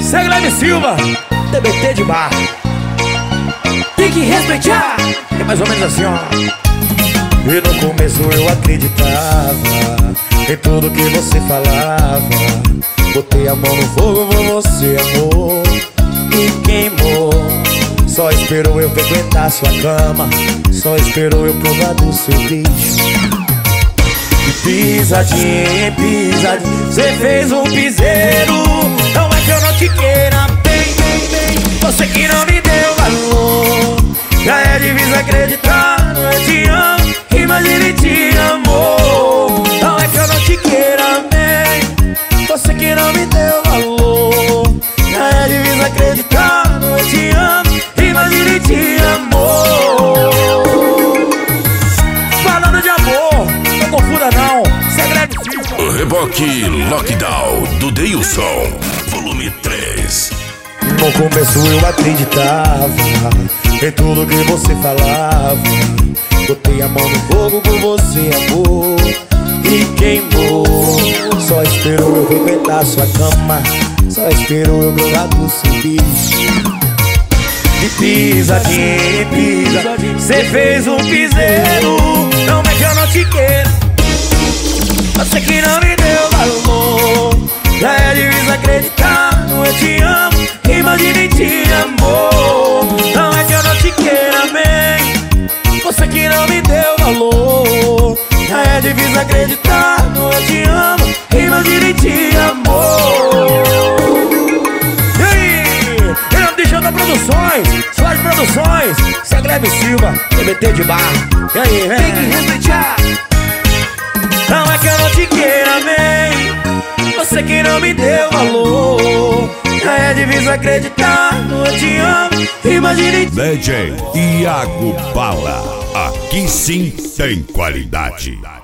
Segleme Silva, TBT de bar. Tem que respeitar. É mais ou menos assim, ó. E no começo eu acreditava em tudo que você falava. Botei a mão no fogo por você, amor, e queimou. Só esperou eu frequentar sua cama, só esperou eu provar do seu beijo. E pisadinha em pisadinha, cê fez um piseiro. Não é que eu não te queira bem, bem, bem, você que não me deu valor. Já é difícil acreditar, eu te amo, imagine te amor. Não é que eu não te queira bem, você que não me deu valor. Já é difícil acreditar, eu te amo, imagine te amor. Falando de amor, não confunda não, Segleme Silva. O Reboque Lockdown do Deilson, volume 3. No começo eu acreditava em tudo que você falava. Botei a mão no fogo por você, amor, e queimou. Só esperou eu frequentar sua cama, só esperou eu provar do seu beijo. E pisadinha, pisadinha, cê fez um piseiro. Não é que eu não te queira, você que não me deu valor. Já é difícil acreditar, eu te amo, imagine te amor. Não é que eu não te queira bem, você que não me deu valor. Já é difícil acreditar, eu te amo, imagine te amor. E aí, em nome de Janda Produções, Suas Produções, Segleme Silva, TBT de bar. E aí, vem? Tem que respeitar. Não é que eu não te queira bem, você que não me deu valor. Já é difícil acreditar, eu te amo, imagine. DJ Iago Bala, aqui sim tem qualidade.